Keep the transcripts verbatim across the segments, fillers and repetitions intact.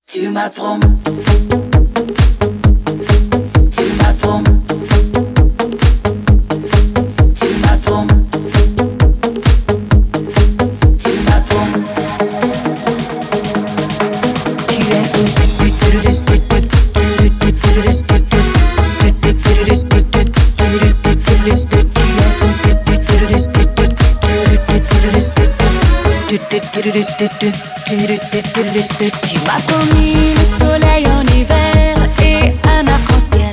Tu m'as promis. Tu m'as promis. Tu m'as promis. Tu m'as promis. Tu es fou. Tu m'as promis le soleil en hiver et un arc-en-ciel.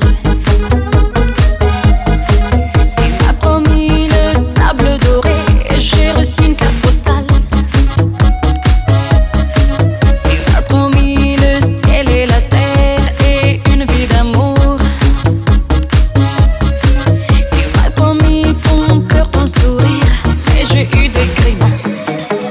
Tu m'as promis le sable doré et j'ai reçu une carte postale. Tu m'as promis le ciel et la terre et une vie d'amour. Tu m'as promis ton cœur, ton sourire, mais j'ai eu des grimaces.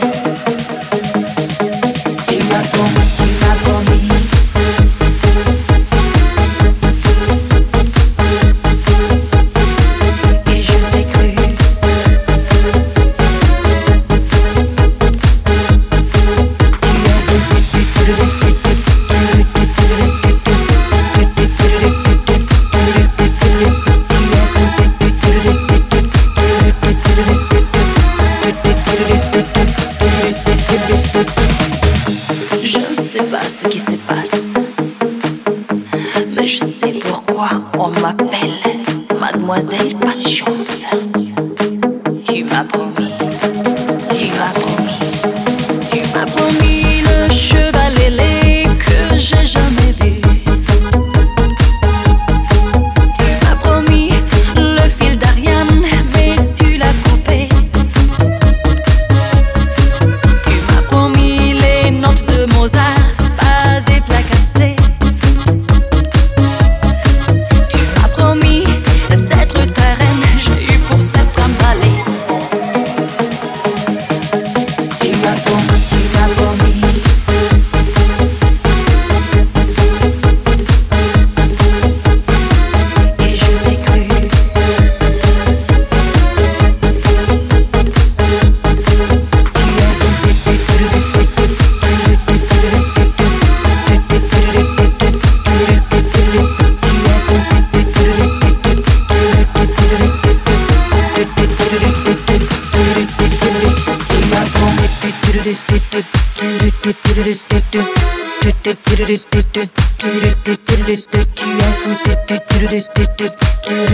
Je ne sais pas ce qui se passe, mais je sais pourquoi on m'appelle Mademoiselle Pas de Chance. Tu m'as promis, tu m'as promis, tu m'as promis le cheval ailé que j'ai jamais vu. Tu m'as promis le fil d'Ariane, mais tu l'as coupé. Tu m'as promis les notes de Mozart, pas des plats cassés. Tu m'as promis d'être ta reine, j'ai eu pour ça trimballé. Tu m'as promis, tu m'as promis. Et je t'ai cru.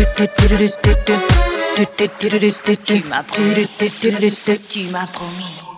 Tu m'as promis, tu m'as promis.